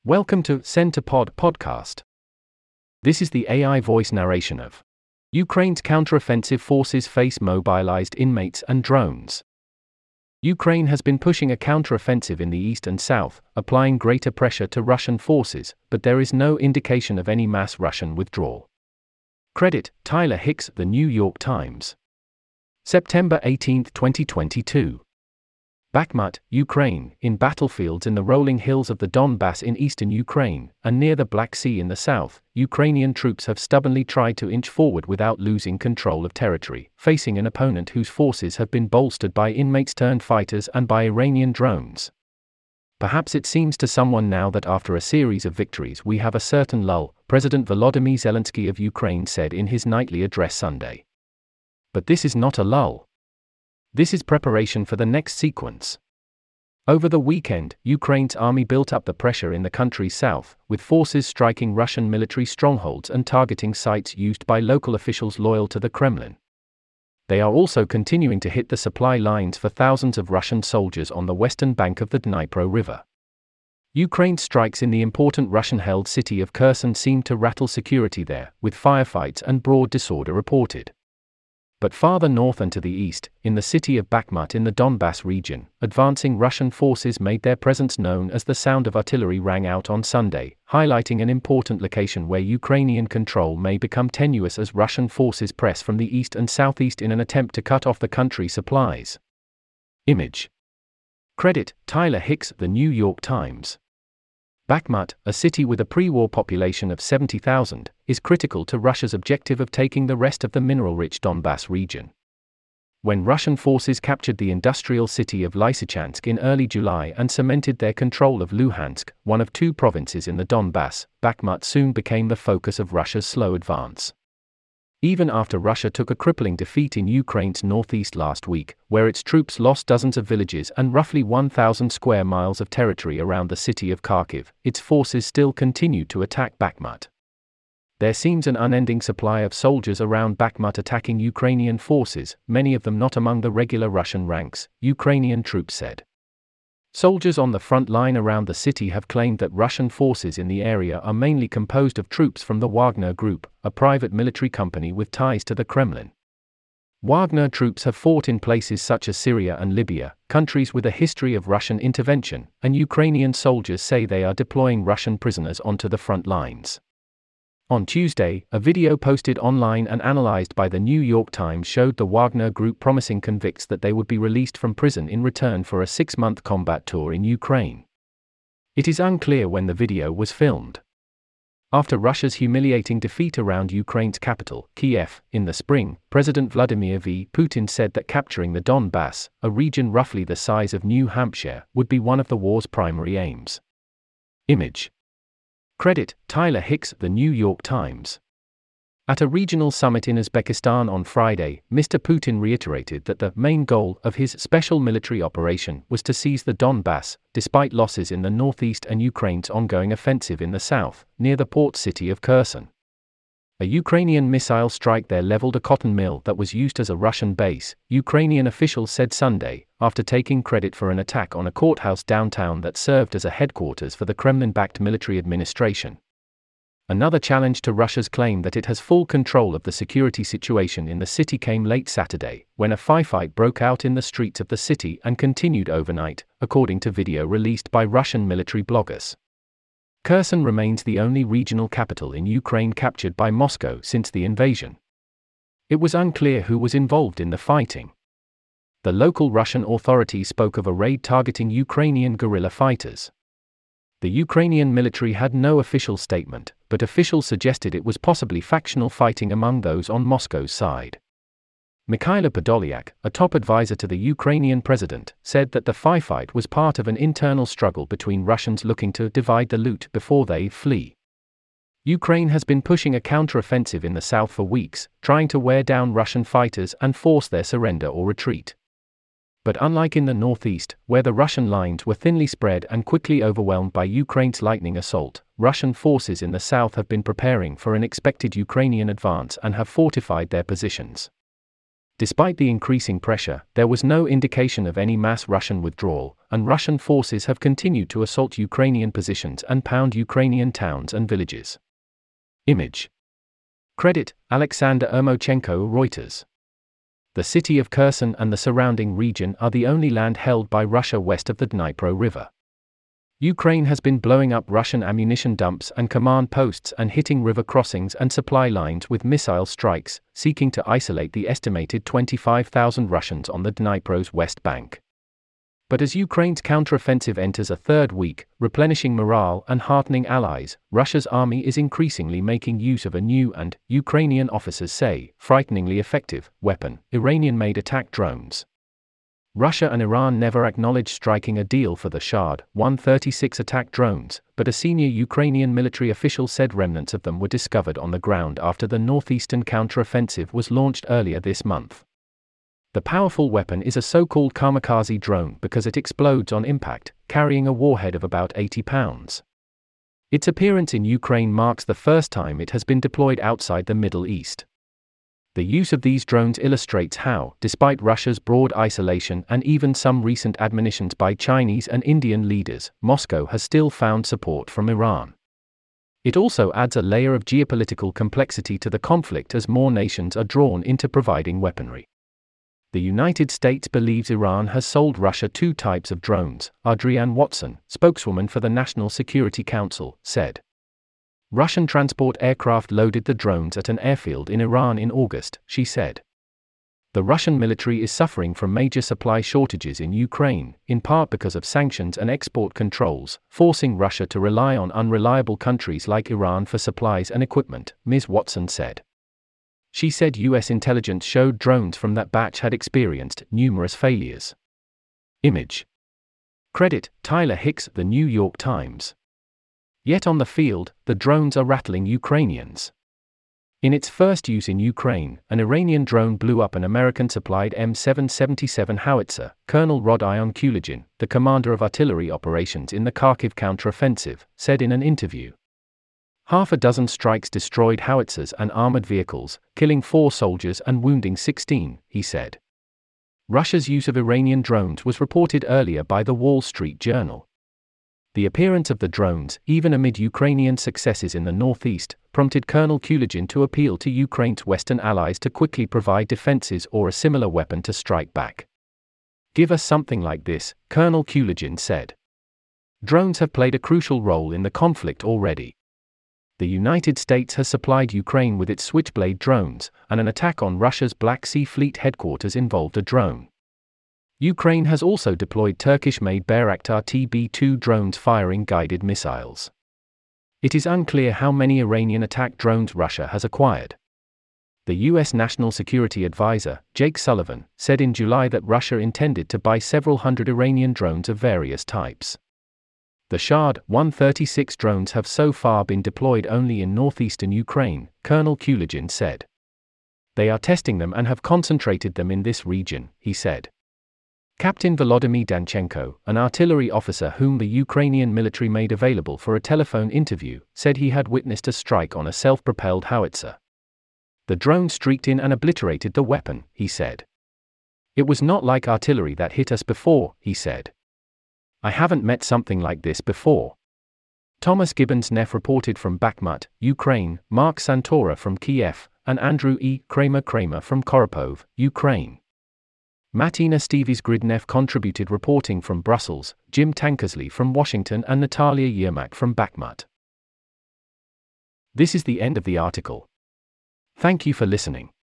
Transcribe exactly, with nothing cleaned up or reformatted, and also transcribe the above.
Welcome to Centerpod podcast. This is the A I voice narration of Ukraine's counteroffensive forces face mobilized inmates and drones. Ukraine has been pushing a counteroffensive in the east and south, applying greater pressure to Russian forces, but there is no indication of any mass Russian withdrawal. Credit, Tyler Hicks, The New York Times. September eighteenth, twenty twenty-two. Bakhmut, Ukraine, in battlefields in the rolling hills of the Donbass in eastern Ukraine, and near the Black Sea in the south, Ukrainian troops have stubbornly tried to inch forward without losing control of territory, facing an opponent whose forces have been bolstered by inmates turned fighters and by Iranian drones. Perhaps it seems to someone now that after a series of victories we have a certain lull, President Volodymyr Zelensky of Ukraine said in his nightly address Sunday. But this is not a lull. This is preparation for the next sequence. Over the weekend, Ukraine's army built up the pressure in the country's south, with forces striking Russian military strongholds and targeting sites used by local officials loyal to the Kremlin. They are also continuing to hit the supply lines for thousands of Russian soldiers on the western bank of the Dnipro River. Ukraine's strikes in the important Russian-held city of Kherson seemed to rattle security there, with firefights and broad disorder reported. But farther north and to the east, in the city of Bakhmut in the Donbass region, advancing Russian forces made their presence known as the sound of artillery rang out on Sunday, highlighting an important location where Ukrainian control may become tenuous as Russian forces press from the east and southeast in an attempt to cut off the country's supplies. Image. Credit, Tyler Hicks, The New York Times. Bakhmut, a city with a pre-war population of seventy thousand, is critical to Russia's objective of taking the rest of the mineral-rich Donbass region. When Russian forces captured the industrial city of Lysychansk in early July and cemented their control of Luhansk, one of two provinces in the Donbass, Bakhmut soon became the focus of Russia's slow advance. Even after Russia took a crippling defeat in Ukraine's northeast last week, where its troops lost dozens of villages and roughly one thousand square miles of territory around the city of Kharkiv, its forces still continued to attack Bakhmut. There seems an unending supply of soldiers around Bakhmut attacking Ukrainian forces, many of them not among the regular Russian ranks, Ukrainian troops said. Soldiers on the front line around the city have claimed that Russian forces in the area are mainly composed of troops from the Wagner Group, a private military company with ties to the Kremlin. Wagner troops have fought in places such as Syria and Libya, countries with a history of Russian intervention, and Ukrainian soldiers say they are deploying Russian prisoners onto the front lines. On Tuesday, a video posted online and analyzed by the New York Times showed the Wagner Group promising convicts that they would be released from prison in return for a six-month combat tour in Ukraine. It is unclear when the video was filmed. After Russia's humiliating defeat around Ukraine's capital, Kiev, in the spring, President Vladimir V. Putin said that capturing the Donbass, a region roughly the size of New Hampshire, would be one of the war's primary aims. Image. Credit, Tyler Hicks, The New York Times. At a regional summit in Uzbekistan on Friday, Mister Putin reiterated that the main goal of his special military operation was to seize the Donbass, despite losses in the northeast and Ukraine's ongoing offensive in the south, near the port city of Kherson. A Ukrainian missile strike there leveled a cotton mill that was used as a Russian base, Ukrainian officials said Sunday, after taking credit for an attack on a courthouse downtown that served as a headquarters for the Kremlin-backed military administration. Another challenge to Russia's claim that it has full control of the security situation in the city came late Saturday, when a firefight broke out in the streets of the city and continued overnight, according to video released by Russian military bloggers. Kherson remains the only regional capital in Ukraine captured by Moscow since the invasion. It was unclear who was involved in the fighting. The local Russian authorities spoke of a raid targeting Ukrainian guerrilla fighters. The Ukrainian military had no official statement, but officials suggested it was possibly factional fighting among those on Moscow's side. Mikhailo Podolyak, a top advisor to the Ukrainian president, said that the firefight was part of an internal struggle between Russians looking to divide the loot before they flee. Ukraine has been pushing a counteroffensive in the south for weeks, trying to wear down Russian fighters and force their surrender or retreat. But unlike in the northeast, where the Russian lines were thinly spread and quickly overwhelmed by Ukraine's lightning assault, Russian forces in the south have been preparing for an expected Ukrainian advance and have fortified their positions. Despite the increasing pressure, there was no indication of any mass Russian withdrawal, and Russian forces have continued to assault Ukrainian positions and pound Ukrainian towns and villages. Image. Credit: Alexander Ermochenko, Reuters. The city of Kherson and the surrounding region are the only land held by Russia west of the Dnipro River. Ukraine has been blowing up Russian ammunition dumps and command posts and hitting river crossings and supply lines with missile strikes, seeking to isolate the estimated twenty-five thousand Russians on the Dnipro's west bank. But as Ukraine's counteroffensive enters a third week, replenishing morale and heartening allies, Russia's army is increasingly making use of a new and, Ukrainian officers say, frighteningly effective weapon: Iranian-made attack drones. Russia and Iran never acknowledged striking a deal for the Shahd one thirty-six attack drones, but a senior Ukrainian military official said remnants of them were discovered on the ground after the northeastern counteroffensive was launched earlier this month. The powerful weapon is a so-called kamikaze drone because it explodes on impact, carrying a warhead of about eighty pounds. Its appearance in Ukraine marks the first time it has been deployed outside the Middle East. The use of these drones illustrates how, despite Russia's broad isolation and even some recent admonitions by Chinese and Indian leaders, Moscow has still found support from Iran. It also adds a layer of geopolitical complexity to the conflict as more nations are drawn into providing weaponry. The United States believes Iran has sold Russia two types of drones, Adrienne Watson, spokeswoman for the National Security Council, said. Russian transport aircraft loaded the drones at an airfield in Iran in August, she said. The Russian military is suffering from major supply shortages in Ukraine, in part because of sanctions and export controls, forcing Russia to rely on unreliable countries like Iran for supplies and equipment, Miz Watson said. She said U S intelligence showed drones from that batch had experienced numerous failures. Image. Credit: Tyler Hicks, The New York Times. Yet on the field, the drones are rattling Ukrainians. In its first use in Ukraine, an Iranian drone blew up an American-supplied M seven seventy-seven howitzer, Colonel Rodion Kulagin, the commander of artillery operations in the Kharkiv counteroffensive, said in an interview. Half a dozen strikes destroyed howitzers and armored vehicles, killing four soldiers and wounding sixteen, he said. Russia's use of Iranian drones was reported earlier by the Wall Street Journal. The appearance of the drones, even amid Ukrainian successes in the northeast, prompted Colonel Kulagin to appeal to Ukraine's Western allies to quickly provide defenses or a similar weapon to strike back. Give us something like this, Colonel Kulagin said. Drones have played a crucial role in the conflict already. The United States has supplied Ukraine with its Switchblade drones, and an attack on Russia's Black Sea Fleet headquarters involved a drone. Ukraine has also deployed Turkish-made Bayraktar T B two drones firing guided missiles. It is unclear how many Iranian attack drones Russia has acquired. The U S National Security Advisor, Jake Sullivan, said in July that Russia intended to buy several hundred Iranian drones of various types. The Shahd one thirty-six drones have so far been deployed only in northeastern Ukraine, Colonel Kulagin said. They are testing them and have concentrated them in this region, he said. Captain Volodymyr Danchenko, an artillery officer whom the Ukrainian military made available for a telephone interview, said he had witnessed a strike on a self-propelled howitzer. The drone streaked in and obliterated the weapon, he said. It was not like artillery that hit us before, he said. I haven't met something like this before. Thomas Gibbons-Neff reported from Bakhmut, Ukraine, Mark Santora from Kiev, and Andrew E. Kramer-Kramer from Koropov, Ukraine. Martina Stevies-Gridneff contributed reporting from Brussels, Jim Tankersley from Washington and Natalia Yermak from Bakhmut. This is the end of the article. Thank you for listening.